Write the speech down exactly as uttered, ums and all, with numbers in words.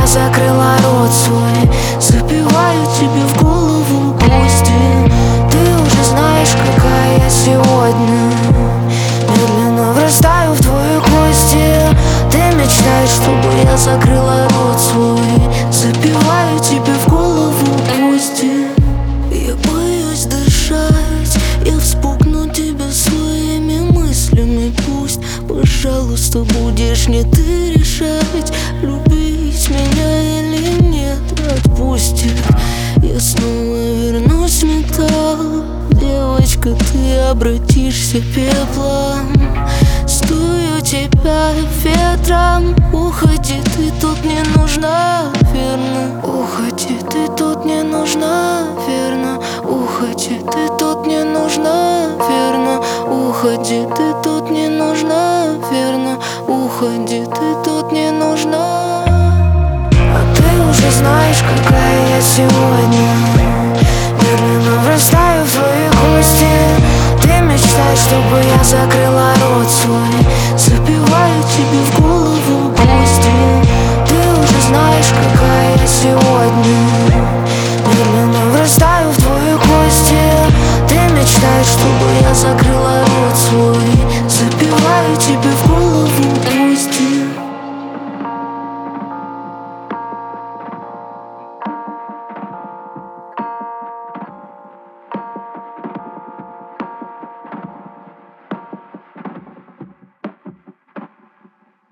я закрыла рот свой. Забиваю тебе в голову гвозди. Ты уже знаешь, какая я сегодня. Медленно врастаю в твои кости. Ты мечтаешь, чтобы я закрыла рот свой. Забиваю тебе в голову гвозди. Я боюсь дышать, я вспугну тебя своими мыслями. Пусть, пожалуйста, будешь не ты решать, любить меня или нет. Отпустит, я снова вернусь в металл. Девочка, ты обратишься пеплом. Стою тебя ветром. Уходи, ты тут не нужна, верно. Уходи, ты тут не нужна, верно. Уходи, ты тут не нужна, верно. Уходи, ты тут не нужна, верно. Уходи, ты тут не нужна. А ты уже знаешь, какая я сегодня. Медленно врастаю в твои кости. Ты мечтаешь, чтобы я закрыла рот свой. Забиваю тебе в голову